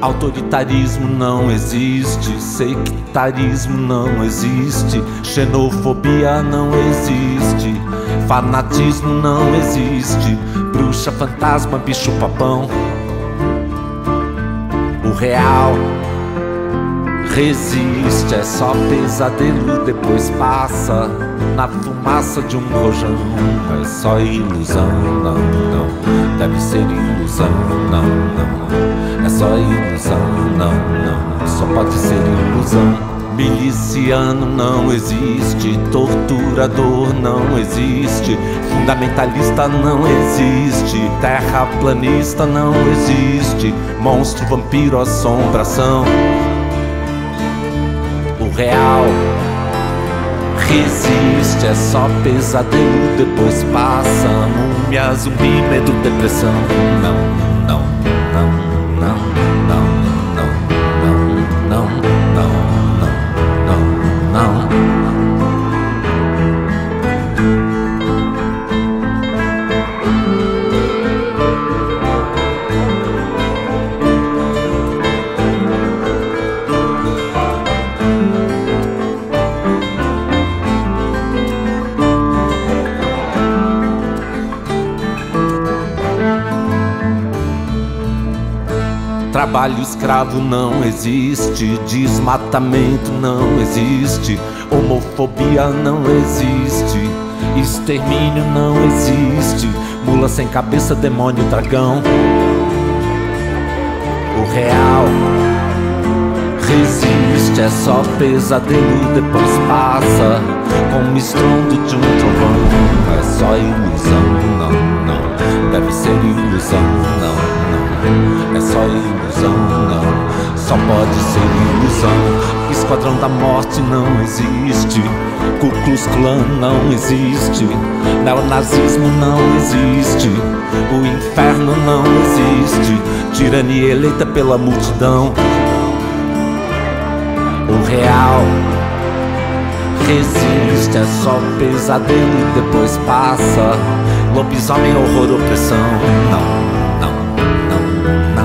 Autoritarismo não existe, sectarismo não existe, xenofobia não existe, fanatismo não existe, bruxa, fantasma, bicho papão. O real resiste, é só pesadelo, depois passa na fumaça de um rojão. É só ilusão, não, não, deve ser ilusão, não, não, é só ilusão, não, não, só pode ser ilusão. Miliciano não existe, torturador não existe, fundamentalista não existe, terraplanista não existe, monstro, vampiro, assombração. O real resiste, é só pesadelo, depois passa, múmia, zumbi, medo, depressão. Não, não, não, não, não, não, não, não, não, não, não. Trabalho escravo não existe, desmatamento não existe, homofobia não existe, extermínio não existe, mula sem cabeça, demônio, dragão. O real resiste, é só pesadelo, depois passa com o estrondo de um trovão. É só ilusão, não, não, deve ser ilusão, não, não, é só ilusão, não, só pode ser ilusão. Esquadrão da morte não existe, Ku Klux Klan não existe, neonazismo não existe, o inferno não existe, tirania eleita pela multidão. O real resiste, é só pesadelo, depois passa, lobisomem, horror, opressão. Não, não, não,